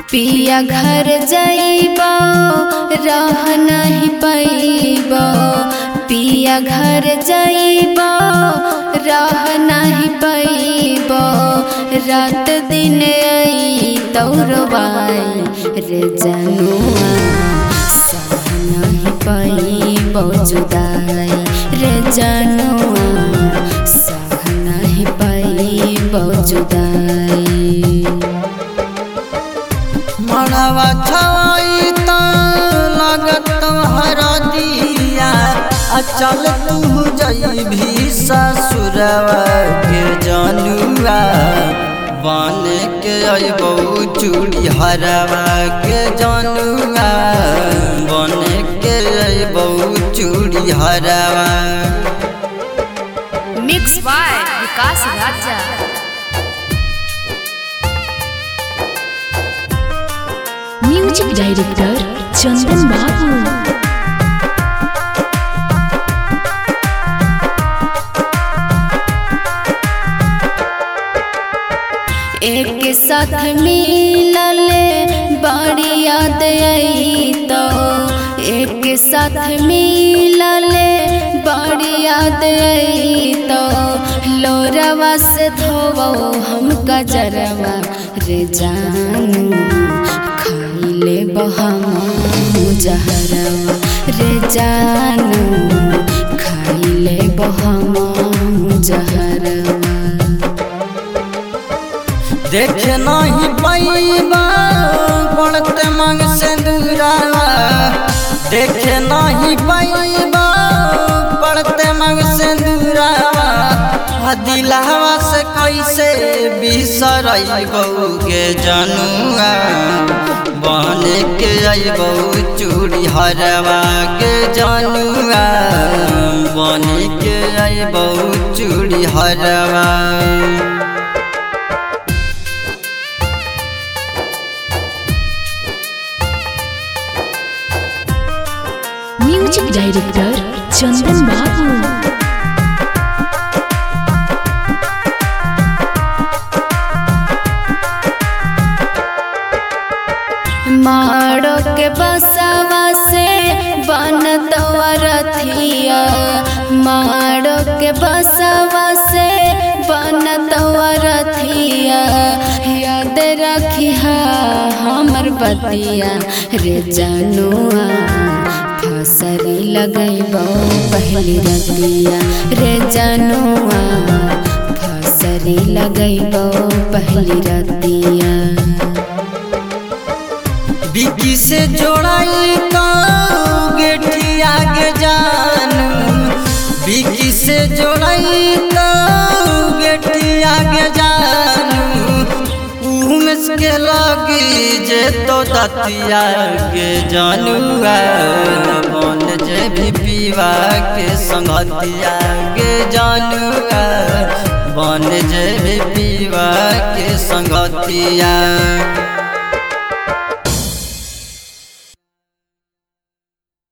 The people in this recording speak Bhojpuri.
पिया घर जाइबो रह नहीं पैबो, पिया घर जाइबो रह नहीं पैबो, रात दिन आई तौरवाई रे जनुआ सह नहीं पैबो जुदाई रे जनुआ सह नहीं पैबो जुदाई। मड़वा छवाई त लागत हरा दिया, अचल तू जइभी ससुरवा के जनुआ, बन के अइबौ चूड़ी हरवा के जनुआ, बन के अइबौ चूड़ी हरवा। Mix by Vikas Raja. Music director Chandan Babu. एक साथ मिलले बड़ी याद आई तो, एक साथ मिलले बड़ी याद आई तो, लोरवा से धोवो हम गजरवा रे जानू, खाइले बहमा जहरवा रे जानू, खाइले बहमा जहरवा। देखे नहीं पैबा पड़ते मांग से दूरावा, देखे नहीं पैबा पड़ते मांग से दूरावा, दिलावा से कैसे बिसरइबौ के जनुआ, बन के अइबौ चूड़ी हरवा के जनुआ, बन के अइबौ चूड़ी हरवा। म्यूजिक डायरेक्टर चंदन बाबू। मारो के बसवा से बनत वरथिया, मारो के बसवा से बनत वरथिया, याद रखिहा हमर बतिया रे जनुआ, फसरी लगैबो पहली रतिया रे जनुआ, फसरी लगैबो पहली रतिया। बिकी से जोड़ाई तो गेठिया के जानू, बिकी से जोड़ाई तो गेठिया के जानू, उमेश के लगी जे तो दतिया के जनुआ, बन जे भी पीवा के संगतिया के जनुआ, बन जे भी पीवा के संगतिया।